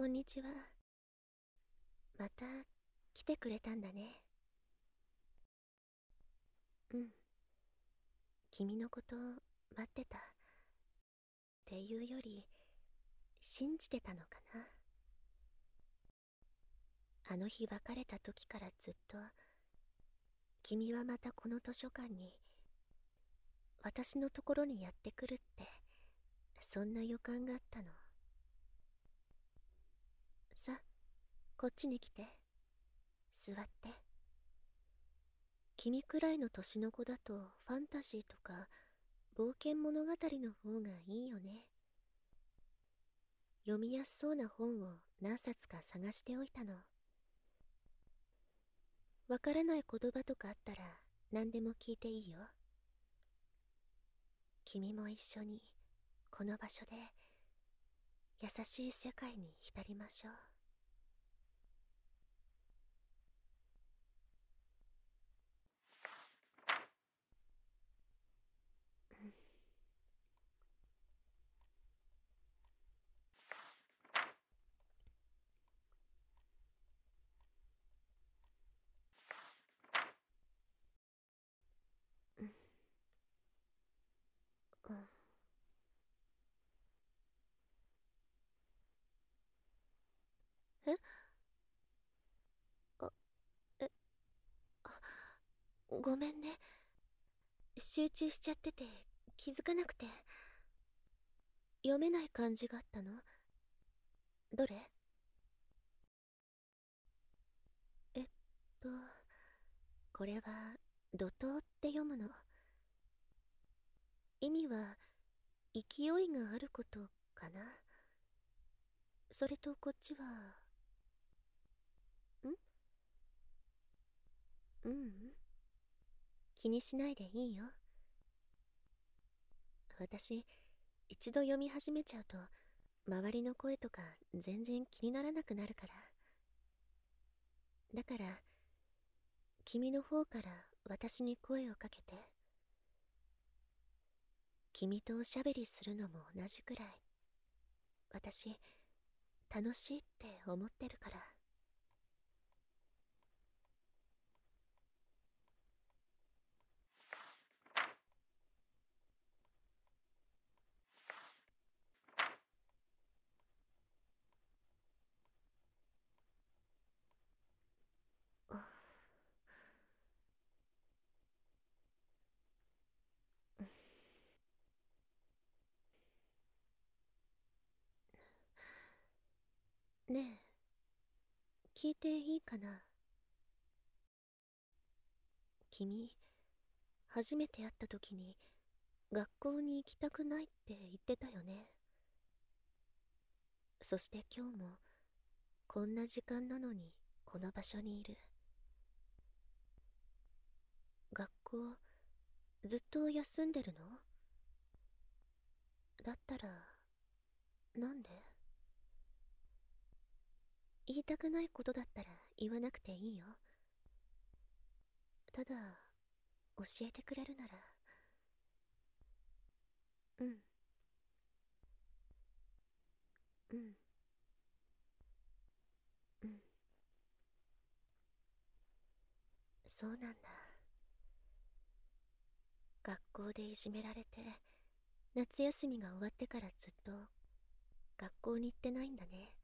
こんにちは。また来てくれたんだね。うん。君のこと待ってたっていうより信じてたのかな。あの日別れた時からずっと君はまたこの図書館に、私のところにやってくるって、そんな予感があったの。さ、こっちに来て。座って。君くらいの年の子だとファンタジーとか冒険物語の方がいいよね。読みやすそうな本を何冊か探しておいたの。わからない言葉とかあったら何でも聞いていいよ。君も一緒にこの場所で優しい世界に浸りましょう。うん、うん、えあ、え、あ、ごめんね。集中しちゃってて気づかなくて。読めない漢字があったの？どれ？えっと、これは怒涛って読むの。意味は勢いがあることかな。それとこっちは、うん、気にしないでいいよ。私、一度読み始めちゃうと、周りの声とか全然気にならなくなるから。だから、君の方から私に声をかけて。君とおしゃべりするのも同じくらい、私、楽しいって思ってるから。ねえ、聞いていいかな。君、初めて会った時に学校に行きたくないって言ってたよね。そして今日もこんな時間なのにこの場所にいる。学校ずっと休んでるの？だったらなんで？言いたくないことだったら言わなくていいよ。ただ教えてくれるなら。うん、うん、うん。そうなんだ。学校でいじめられて夏休みが終わってからずっと学校に行ってないんだね。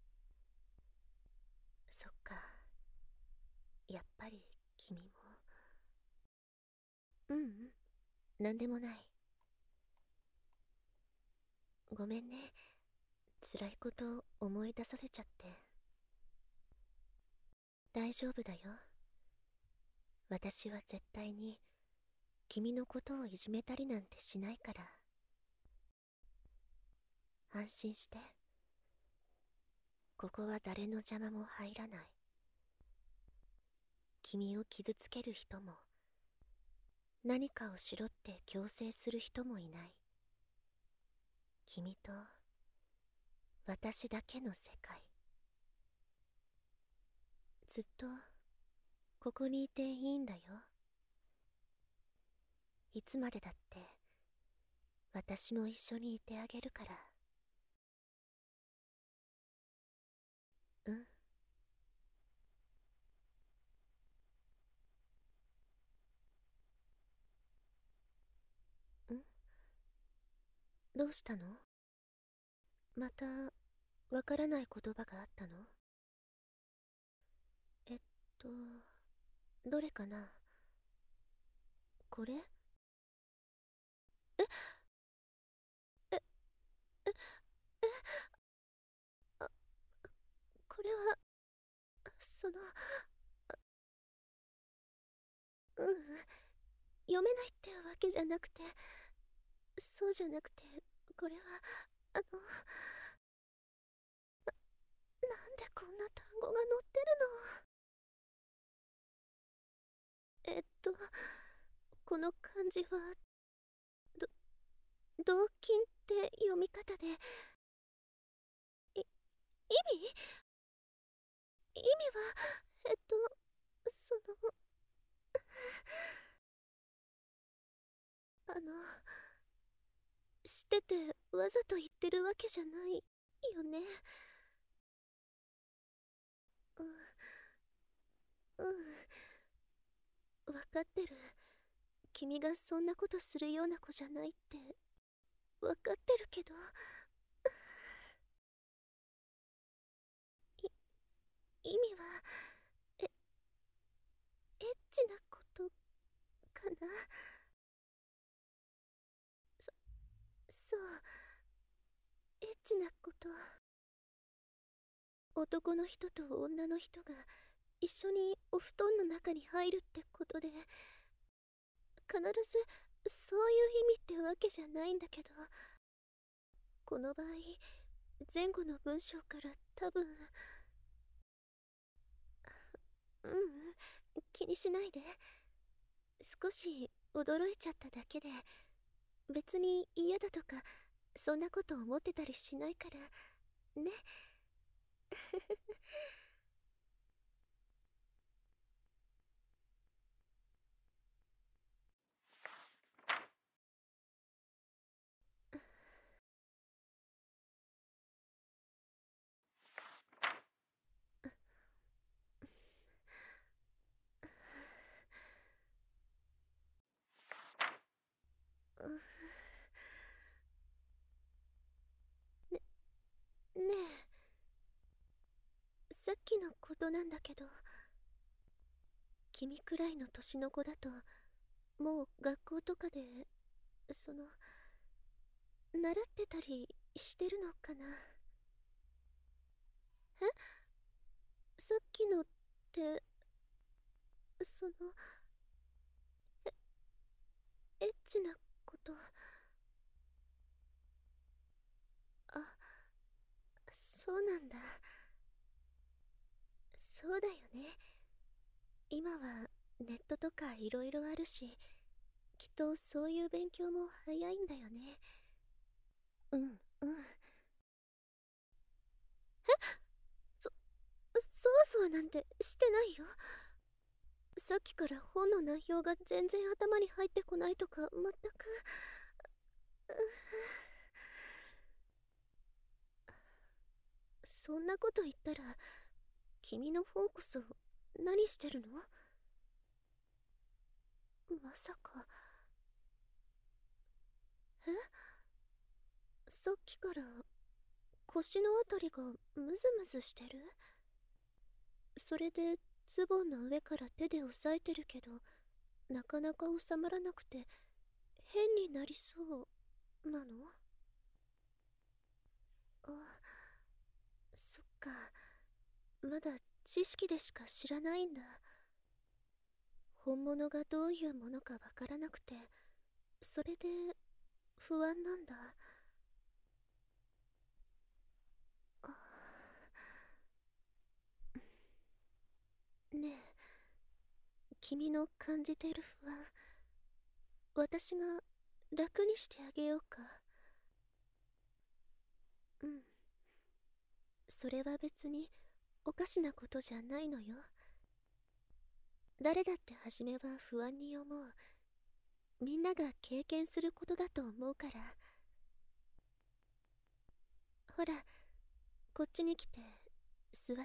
そっか、やっぱり君も。うん、うん、なんでもない。ごめんね、辛いこと思い出させちゃって。大丈夫だよ。私は絶対に君のことをいじめたりなんてしないから。安心して。ここは誰の邪魔も入らない。君を傷つける人も、何かをしろって強制する人もいない。君と私だけの世界。ずっとここにいていいんだよ。いつまでだって私も一緒にいてあげるから。 どうしたの？またわからない言葉があったの？えっとどれかな？これ？ええええあ、これはうん、読めないってわけじゃなくて、そうじゃなくて、これはあのなんでこんな単語が載ってるの？この漢字はど同金って読み方で、意味はそのあの知っててわざと言ってるわけじゃないよね。うん分かってる。君がそんなことするような子じゃないって分かってるけど、意味はえエッチなことかな。そそう、エッチなこと。男の人と女の人が一緒にお布団の中に入るってことで、必ずそういう意味ってわけじゃないんだけど、この場合前後の文章から多分。ううん、気にしないで。少し驚いちゃっただけで、別に嫌だとかそんなこと思ってたりしないからね。ねえ、さっきのことなんだけど、君くらいの年の子だともう学校とかで習ってたりしてるのかな？え、さっきのってそのエッチなこと？あ、そうなんだ。そうだよね。今はネットとかいろいろあるし、きっとそういう勉強も早いんだよね。うんうん。そわそわなんてしてないよ。さっきから本の内容が全然頭に入ってこないとか全く。そんなこと言ったら君の方こそ何してるの？まさか。え、さっきから腰のあたりがムズムズしてる？それでズボンの上から手で押さえてるけど、なかなか収まらなくて変になりそうなの？あ、そっか。まだ知識でしか知らないんだ。本物がどういうものかわからなくて、それで不安なんだ。あ、ねえ、君の感じてる不安、私が楽にしてあげようか？うん、それは別におかしなことじゃないのよ。誰だって初めは不安に思う。みんなが経験することだと思うから。ほら、こっちに来て座って。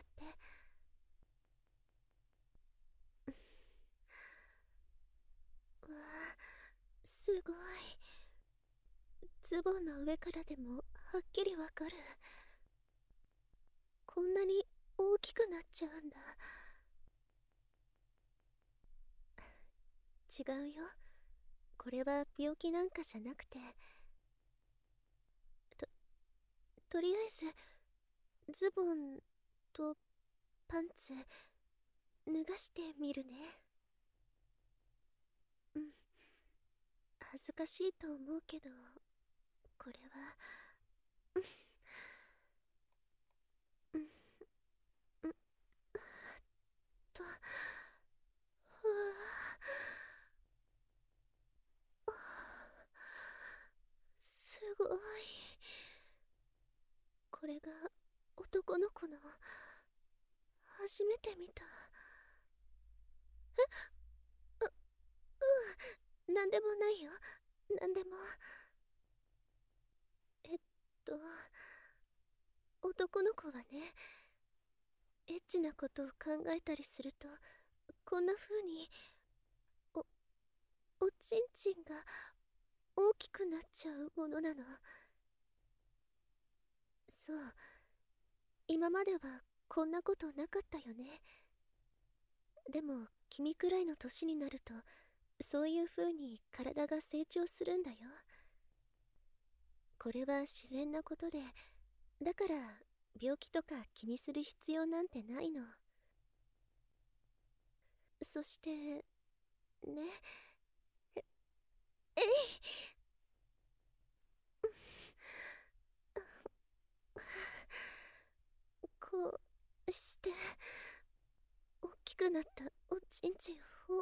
わあ、すごい。 ズボンの上からでもはっきりわかる。こんなに大きくなっちゃうんだ。違うよ。これは病気なんかじゃなくて、とりあえずズボンとパンツ脱がしてみるね。うん、恥ずかしいと思うけど、これはうん、うん、と、ふわ、すごい。これが男の子の、初めて見た。なんでもないよ。なんでも。えっと、男の子はね、エッチなことを考えたりすると、こんな風に、お、おちんちんが大きくなっちゃうものなの。そう、今まではこんなことなかったよね。でも、君くらいの年になると、そういう風に体が成長するんだよ。これは自然なことで、だから病気とか気にする必要なんてないの。そしてね、えい、こうして大きくなったおちんちんを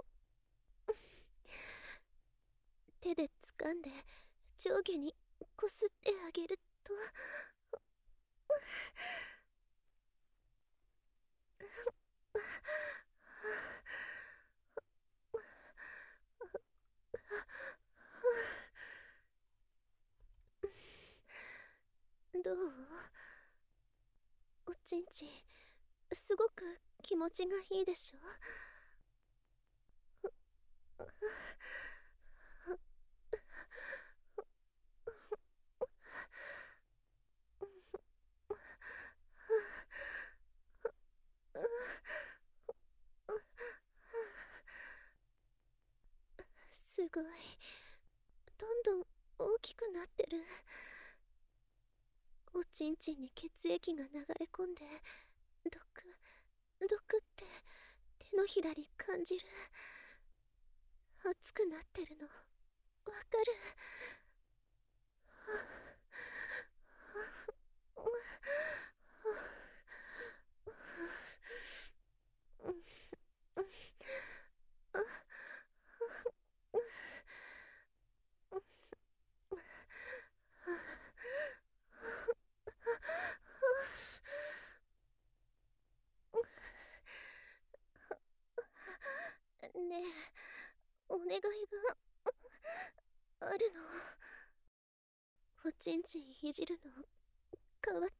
手で掴んで上下にこすってあげると、どう？おちんちんすごく気持ちがいいでしょ？すごい、どんどん大きくなってる。おちんちんに血液が流れ込んで、ドクドクって手のひらに感じる。熱くなってるのわかる。ねえ、お願いがあるの。おちんちんいじるの代わって。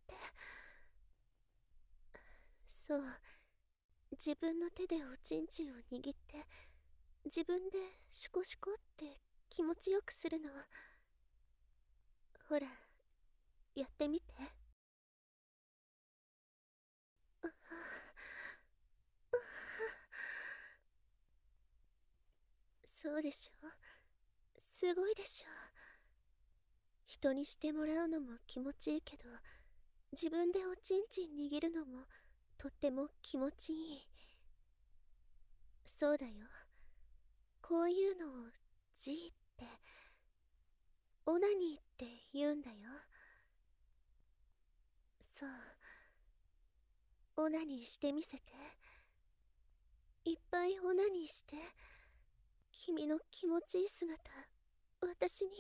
そう、自分の手でおちんちんを握って自分でシコシコって気持ちよくするの。ほら、やってみて。そうでしょ、すごいでしょ。人にしてもらうのも気持ちいいけど、自分でおちんちん握るのもとっても気持ちいい。そうだよ、こういうのを G ってオナニーって言うんだよ。そう、オナニーしてみせて。いっぱいオナニーして、君の気持ちいい姿私に。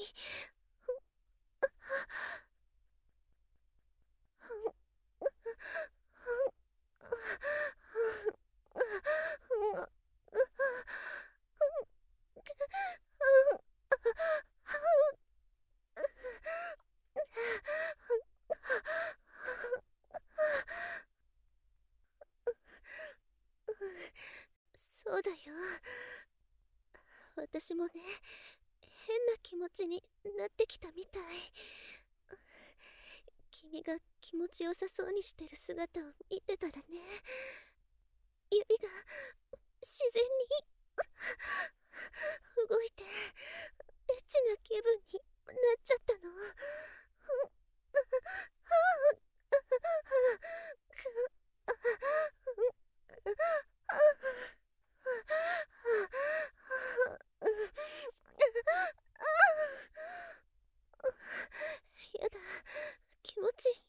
そうだよ、私もね、変な気持ちになってきたみたい。君が気持ちよさそうにしてる姿を見てたらね、指が自然に動いてエッチな気分になっちゃったの。やだ、気持ちいい。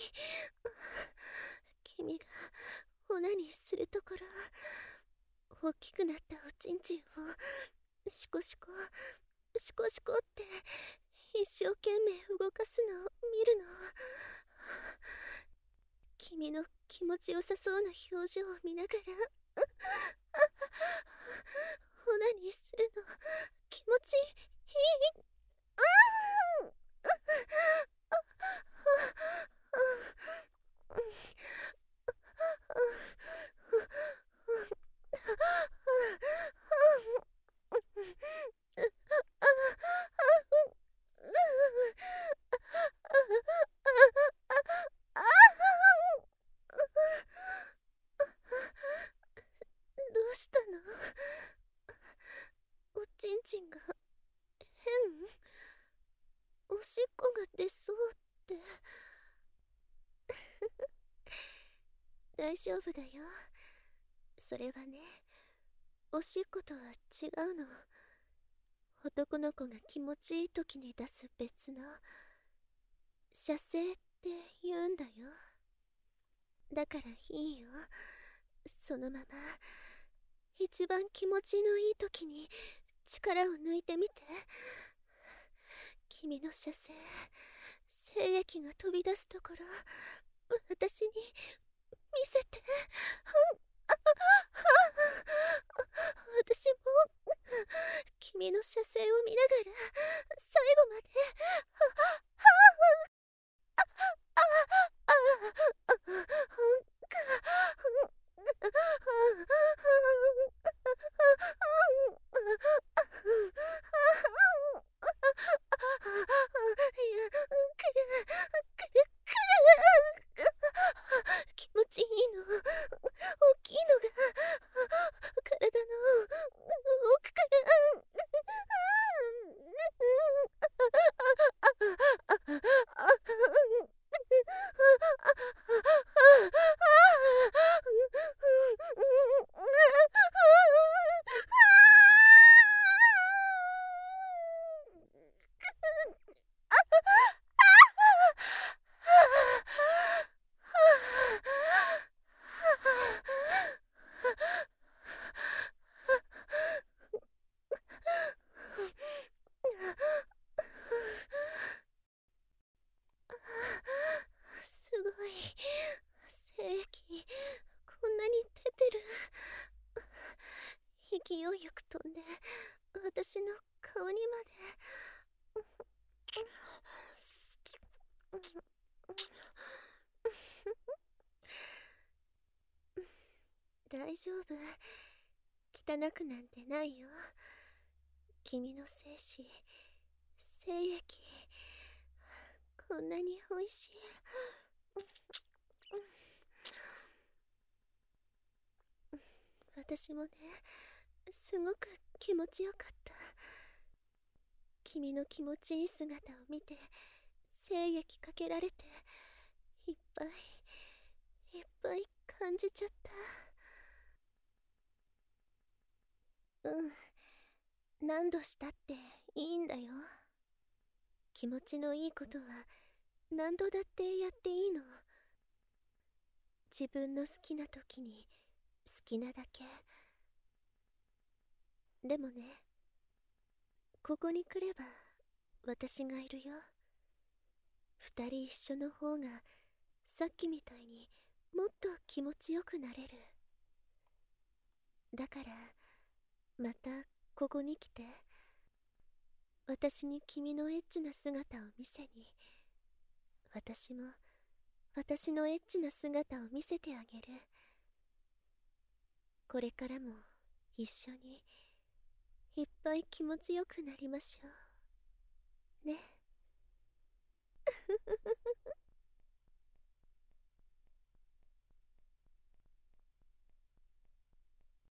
君がオナニーするところ、大きくなったおちんちんをシコシコシコシコって一生懸命動かすのを見るの。君の気持ちよさそうな表情を見ながらオナニーするの気持ちいい。どうしたの？おちんちんが変？おしっこが出そうって大丈夫だよ。それはね、おしっことは違うの。男の子が気持ちいい時に出す別の射精って言うんだよ。だからいいよ、そのまま一番気持ちのいい時に力を抜いてみて。君の射精、精液が飛び出すところ、私に見せて。私も君の射精を見ながら最後まで気持ちいいの、大きいのが体の奥からすごい、精液こんなに出てる。勢いよく飛んで私の顔にまで。大丈夫、汚くなんてないよ。君の精子、精液、こんなにおいしい。私もね、すごく気持ちよかった。君の気持ちいい姿を見て精液かけられて、いっぱいいっぱい感じちゃった。何度したっていいんだよ。気持ちのいいことは何度だってやっていいの。自分の好きな時に好きなだけ。でもね、ここに来れば私がいるよ。二人一緒の方がさっきみたいにもっと気持ちよくなれる。だからまたここに来て、私に君のエッチな姿を見せに、私も私のエッチな姿を見せてあげる。これからも一緒にいっぱい気持ちよくなりましょう。 ね。